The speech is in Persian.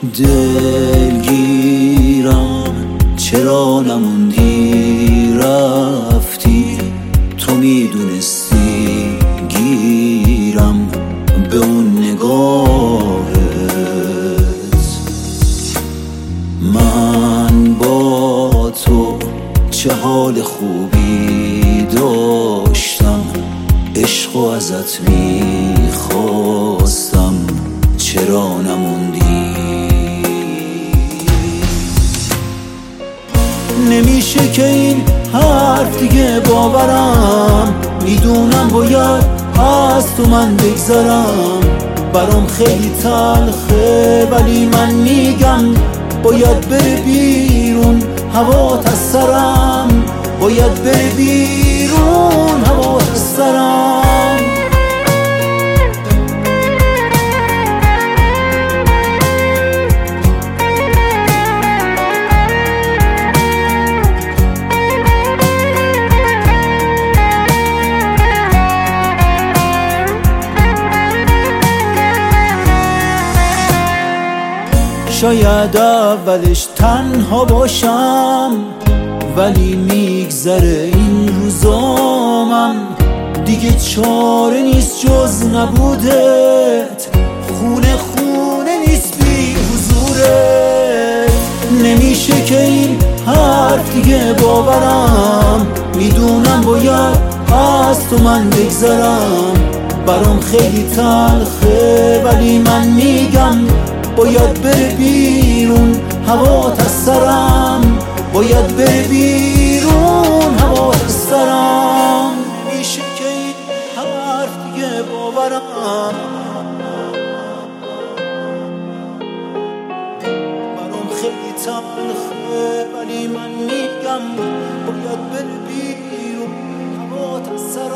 دلگیرم چرا نموندی رفتی، تو میدونستی گیرم به اون نگاهت. من با تو چه حال خوبی داشتم، عشقو ازت میخواستم چرا نموندی. نمیشه که این حرف دیگه باورم، میدونم باید از تو من بگذرم، برام خیلی تلخه ولی من میگم باید بره بیرون هوات از سرم، باید بره بیرون هوات از سرم. شاید اولش تنها باشم ولی میگذره این روزامم، دیگه چاره نیست جز نبودت، خونه خونه نیست بی حضورت. نمیشه که این حرف دیگه باورم، میدونم باید از تو من بگذرم، برام خیلی تلخه ولی من میگم باید بره بیرون هوات از سرم، باید بره بیرون هوات از سرم. نمیشه که این حرف دیگه باورم، برام خیلی تلخه ولی من میگم باید بره بیرون هوات از سرم.